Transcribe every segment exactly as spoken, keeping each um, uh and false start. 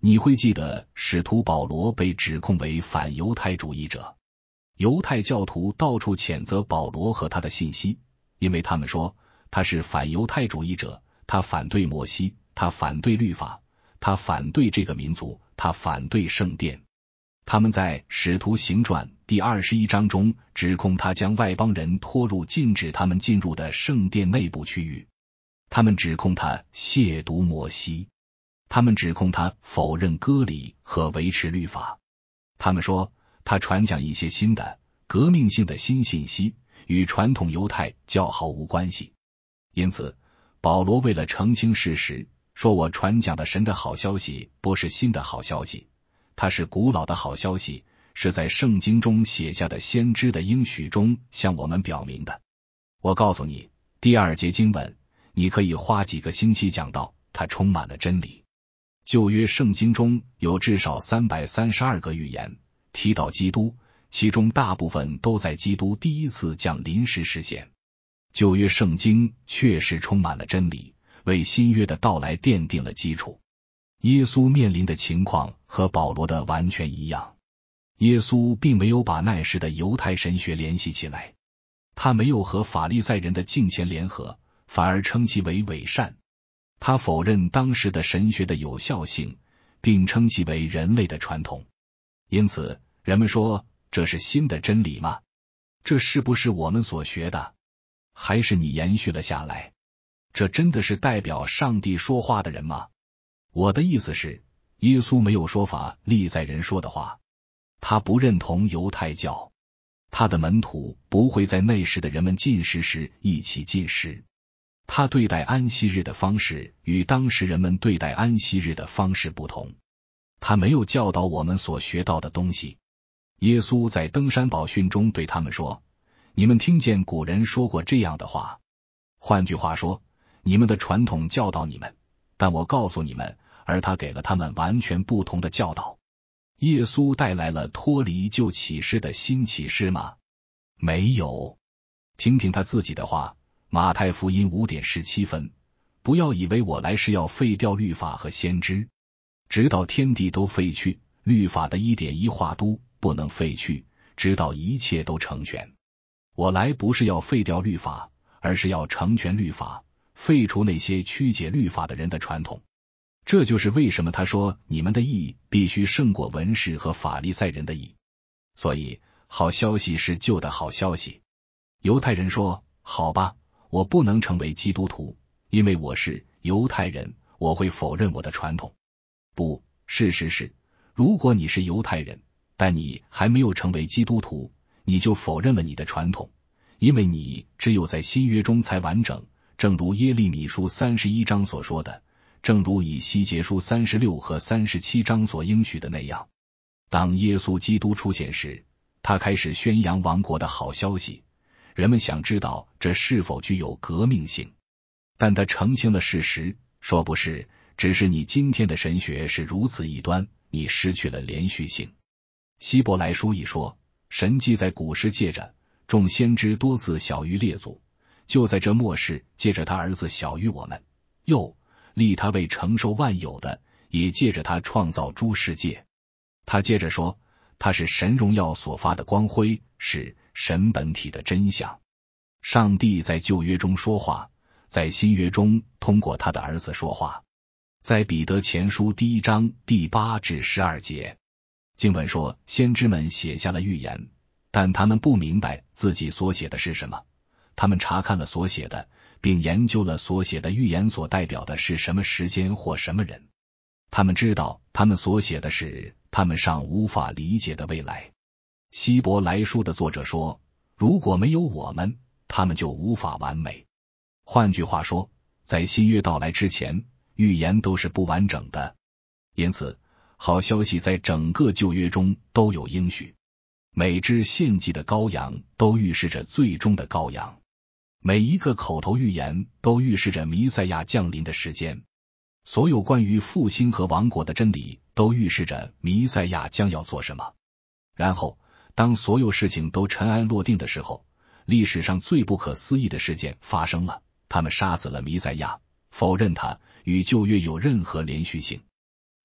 你会记得使徒保罗被指控为反犹太主义者，犹太教徒到处谴责保罗和他的信息，因为他们说他是反犹太主义者，他反对摩西，他反对律法，他反对这个民族，他反对圣殿。他们在《使徒行传》第二十一章中指控他将外邦人拖入禁止他们进入的圣殿内部区域，他们指控他亵渎摩西，他们指控他否认割礼和维持律法，他们说他传讲一些新的革命性的新信息，与传统犹太教毫无关系。因此保罗为了澄清事实，说我传讲的神的好消息不是新的好消息，它是古老的好消息，是在圣经中写下的先知的应许中向我们表明的。我告诉你，第二节经文你可以花几个星期讲到，它充满了真理。旧约圣经中有至少三百三十二个预言提到基督，其中大部分都在基督第一次降临时实现。旧约圣经确实充满了真理，为新约的到来奠定了基础。耶稣面临的情况和保罗的完全一样，耶稣并没有把那时的犹太神学联系起来，他没有和法利赛人的敬虔联合，反而称其为伪善。他否认当时的神学的有效性，并称其为人类的传统。因此人们说，这是新的真理吗？这是不是我们所学的？还是你延续了下来？这真的是代表上帝说话的人吗？我的意思是，耶稣没有说法利赛人说的话，他不认同犹太教，他的门徒不会在那时的人们进食时一起进食，他对待安息日的方式与当时人们对待安息日的方式不同，他没有教导我们所学到的东西。耶稣在登山宝训中对他们说，你们听见古人说过这样的话，换句话说，你们的传统教导你们，但我告诉你们，而他给了他们完全不同的教导。耶稣带来了脱离旧启示的新启示吗？没有。听听他自己的话，马太福音五点十七分，不要以为我来是要废掉律法和先知，直到天地都废去，律法的一点一画都不能废去，直到一切都成全。我来不是要废掉律法，而是要成全律法，废除那些曲解律法的人的传统。这就是为什么他说你们的义必须胜过文士和法利赛人的义。所以好消息是旧的好消息。犹太人说，好吧，我不能成为基督徒，因为我是犹太人，我会否认我的传统。不，事实是，如果你是犹太人，但你还没有成为基督徒，你就否认了你的传统，因为你只有在新约中才完整，正如耶利米书三十一章所说的，正如以西结书三十六和三十七章所应许的那样。当耶稣基督出现时，他开始宣扬王国的好消息，人们想知道这是否具有革命性，但他澄清了事实，说不是，只是你今天的神学是如此异端，你失去了连续性。希伯来书一说，神既在古时借着众先知多次小于列祖，就在这末世借着他儿子小于我们，又立他为承受万有的，也借着他创造诸世界。他接着说，他是神荣耀所发的光辉，是神本体的真相。上帝在旧约中说话，在新约中通过他的儿子说话。在彼得前书第一章第八至十二节，经文说，先知们写下了预言，但他们不明白自己所写的是什么。他们查看了所写的，并研究了所写的预言所代表的是什么时间或什么人。他们知道他们所写的是他们尚无法理解的未来。希伯来书的作者说，如果没有我们，他们就无法完美。换句话说，在新约到来之前，预言都是不完整的。因此好消息在整个旧约中都有应许。每只献祭的羔羊都预示着最终的羔羊，每一个口头预言都预示着弥赛亚降临的时间。所有关于复兴和王国的真理都预示着弥赛亚将要做什么。然后当所有事情都尘埃落定的时候，历史上最不可思议的事件发生了，他们杀死了弥赛亚，否认他与旧约有任何连续性。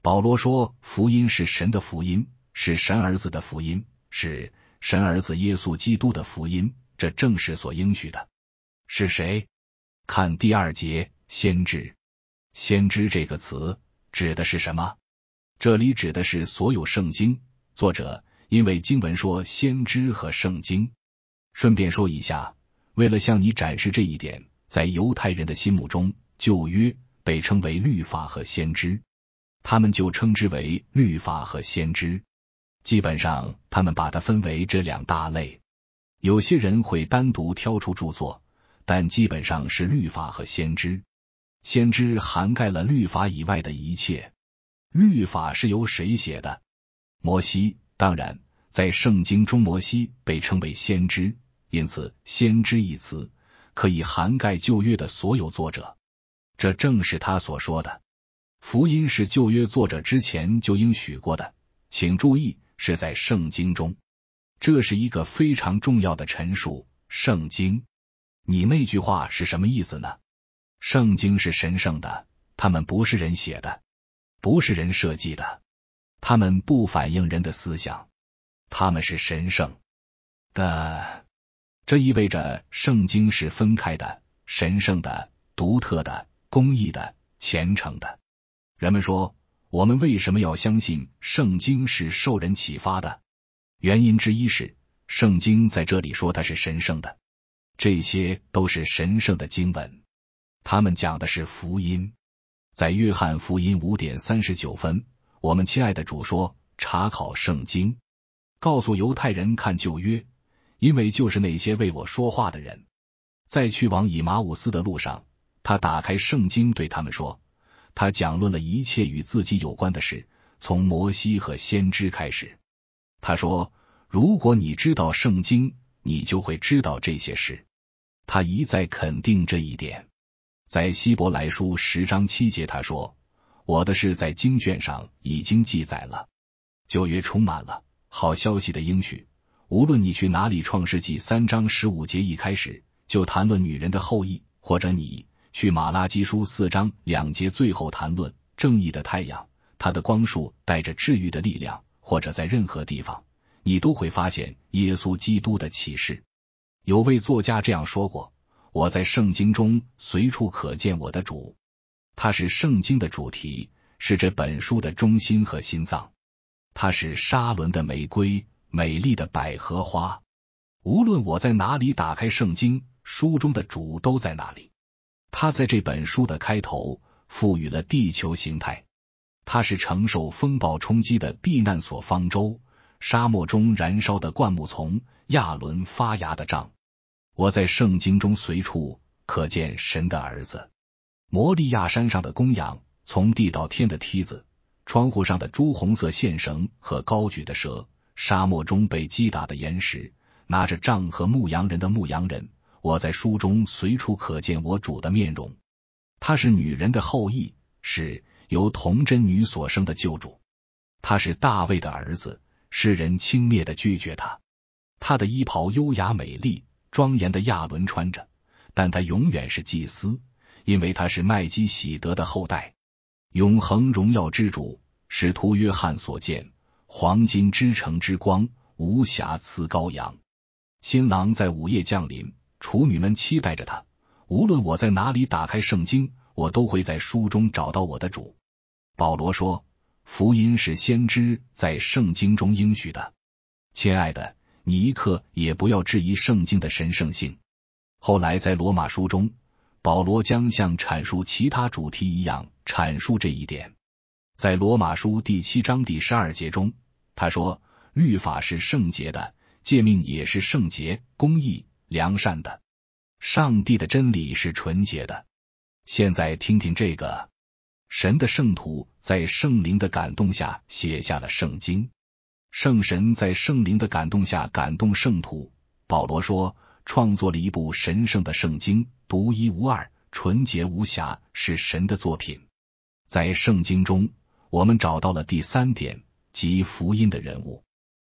保罗说，福音是神的福音，是神儿子的福音，是神儿子耶稣基督的福音，这正是所应许的。是谁？看第二节，先知。先知这个词指的是什么？这里指的是所有圣经。作者因为经文说先知和圣经。顺便说一下，为了向你展示这一点，在犹太人的心目中，旧约被称为律法和先知，他们就称之为律法和先知。基本上他们把它分为这两大类，有些人会单独挑出著作，但基本上是律法和先知。先知涵盖了律法以外的一切。律法是由谁写的？摩西。当然，在圣经中摩西被称为先知，因此先知一词可以涵盖旧约的所有作者。这正是他所说的。福音是旧约作者之前就应许过的，请注意，是在圣经中。这是一个非常重要的陈述。圣经，你那句话是什么意思呢？圣经是神圣的，他们不是人写的，不是人设计的，他们不反映人的思想，他们是神圣的。这意味着圣经是分开的、神圣的、独特的、公义的、虔诚的。人们说，我们为什么要相信圣经是受人启发的？原因之一是，圣经在这里说它是神圣的。这些都是神圣的经文，他们讲的是福音。在约翰福音五点三十九分，我们亲爱的主说，查考圣经，告诉犹太人看旧约，因为就是那些为我说话的人。在去往以马忤斯的路上，他打开圣经对他们说，他讲论了一切与自己有关的事，从摩西和先知开始。他说，如果你知道圣经，你就会知道这些事。他一再肯定这一点。在希伯来书十章七节他说，我的事在经卷上已经记载了。旧约充满了好消息的应许，无论你去哪里，创世纪三章十五节一开始就谈论女人的后裔，或者你去马拉基书四章两节最后谈论正义的太阳，它的光束带着治愈的力量，或者在任何地方，你都会发现耶稣基督的启示。有位作家这样说过，我在圣经中随处可见我的主。他是圣经的主题，是这本书的中心和心脏。他是沙伦的玫瑰，美丽的百合花。无论我在哪里打开圣经，书中的主都在那里。他在这本书的开头赋予了地球形态。他是承受风暴冲击的避难所方舟，沙漠中燃烧的灌木丛，亚伦发芽的杖。我在圣经中随处可见神的儿子。摩利亚山上的公羊，从地到天的梯子，窗户上的朱红色线绳和高举的蛇，沙漠中被击打的岩石，拿着杖和牧羊人的牧羊人。我在书中随处可见我主的面容。他是女人的后裔，是由童贞女所生的救主。他是大卫的儿子，世人轻蔑地拒绝他。他的衣袍优雅美丽，庄严的亚伦穿着，但他永远是祭司，因为他是麦基洗德的后代。永恒荣耀之主，使徒约翰所见，黄金之城之光，无瑕疵羔羊。新郎在午夜降临，处女们期待着他。无论我在哪里打开圣经，我都会在书中找到我的主。保罗说，福音是先知在圣经中应许的。亲爱的，你一刻也不要质疑圣经的神圣性。后来在罗马书中，保罗将像阐述其他主题一样阐述这一点。在罗马书第七章第十二节中，他说，律法是圣洁的，诫命也是圣洁、公义、良善的。上帝的真理是纯洁的。现在听听这个，神的圣徒在圣灵的感动下写下了圣经。圣神在圣灵的感动下感动圣徒。保罗说，创作了一部神圣的圣经，独一无二，纯洁无瑕，是神的作品。在圣经中，我们找到了第三点，即福音的人物。